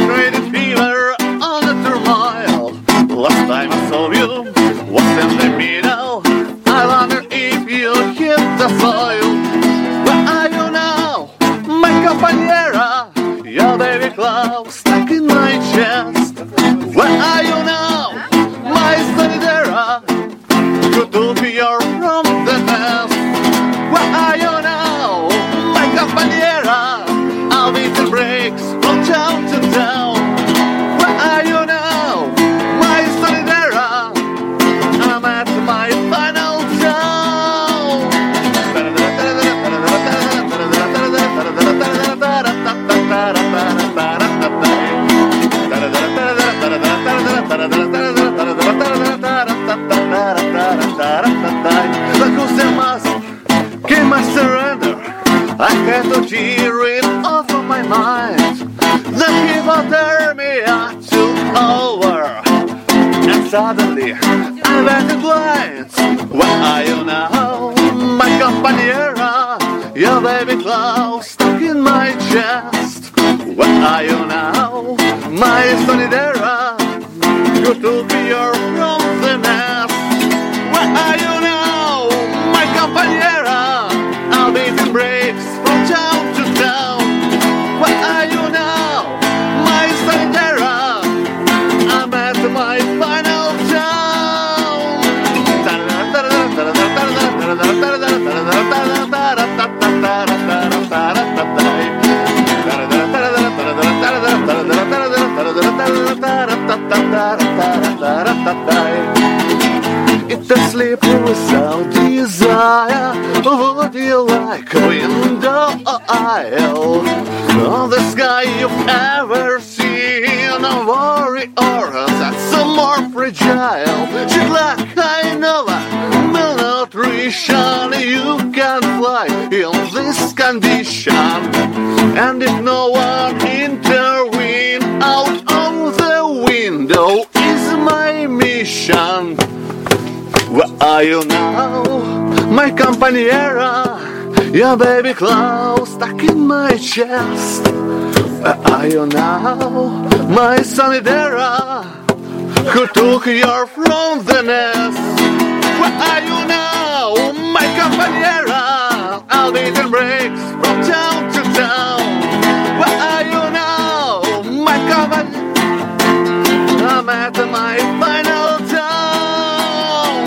Created fever on the turmoil. Last time I saw you was in the middle. I wonder if you hit the soil. Where are you now, my compañera? Your baby clothes stuck in my chest. Where are you now, my sonidera? Good to be your from the nest. Where are you now, my compañera? I'll be the breaks from town to town. Where are you now, my sonidera? I'm at my final town. The Jose Mask came my surrender. I had to tear it off of my mind. The people tear me out to over. And suddenly I went blind. Where are you now, my compañera? Your baby clothes stuck in my chest. Where are you now, my sonidera? Good to be your from the nest. Where are you now, my compañera? I'll be the breaks from town to town. Where are you now, my sonidera? I'm at my final town. It's a sleeper without desire. Would you like a window aisle? On the sky you've ever seen a warrior that's more fragile. Just like I know malnutrition, you can fly in this condition. And if no one intervenes, out of the window is my mission. Where are you now, my compañera? Your baby clothes stuck in my chest. Where are you now, my sonidera? Who took your from the nest? Where are you now, my compañera? I'll be the breaks from town to town. Where are you now, my compañera? I'm at my final town.